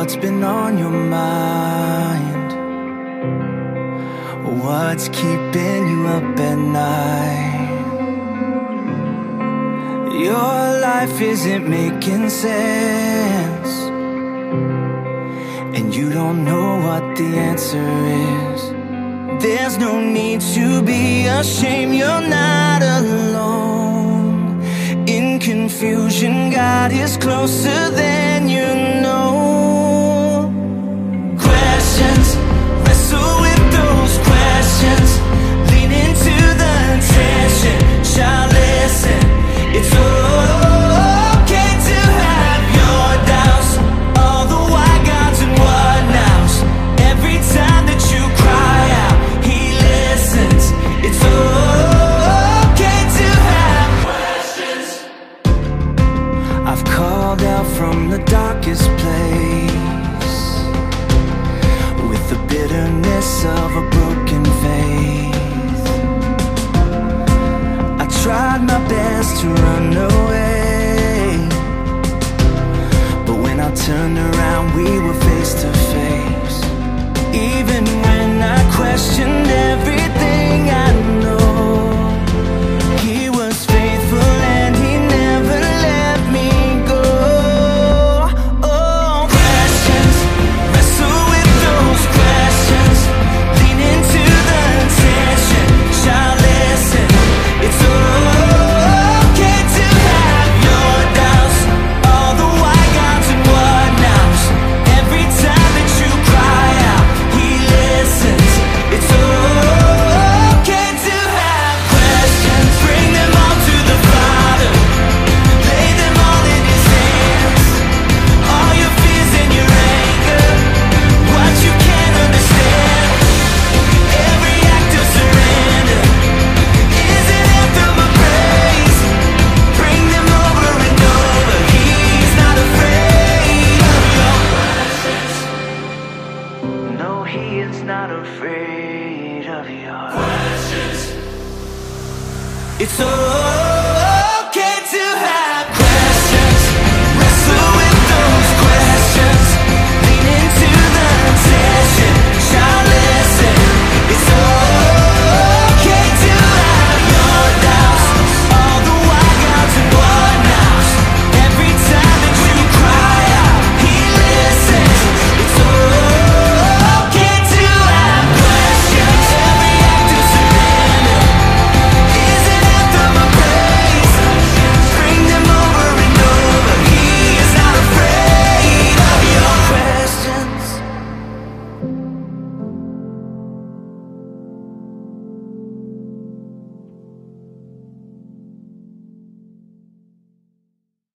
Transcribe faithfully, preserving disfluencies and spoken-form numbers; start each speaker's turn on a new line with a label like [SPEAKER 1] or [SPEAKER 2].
[SPEAKER 1] what's been on your mind? What's keeping you up at night? Your life isn't making sense, and you don't know what the answer is. There's no need to be ashamed, you're not alone. In confusion, God is closer than you know. Questions, wrestle with those questions. Lean into the tension, child, listen. It's okay to have your doubts, all the why gods and what nows. Every time that you cry out, He listens. It's okay to have questions. I've called out from the darkest place, with the bitterness of a broken faith. I tried my best to run away, but when I turned around, we were face to face. Even when I questioned everything I know, He was faithful and He never let me go. Oh, questions, wrestle with those questions. Lean into the tension, child, listen. It's okay to have your doubts, all the why gods and what nows. Every time that you cry out, He listens. It's okay to have questions. Bring them all to the Father, lay them all in His hands. All your fears and your anger, what you can't understand. Every act of surrender is an anthem of praise. Bring them over and over. He's not afraid of your questions. No, He is not afraid of your questions. It's all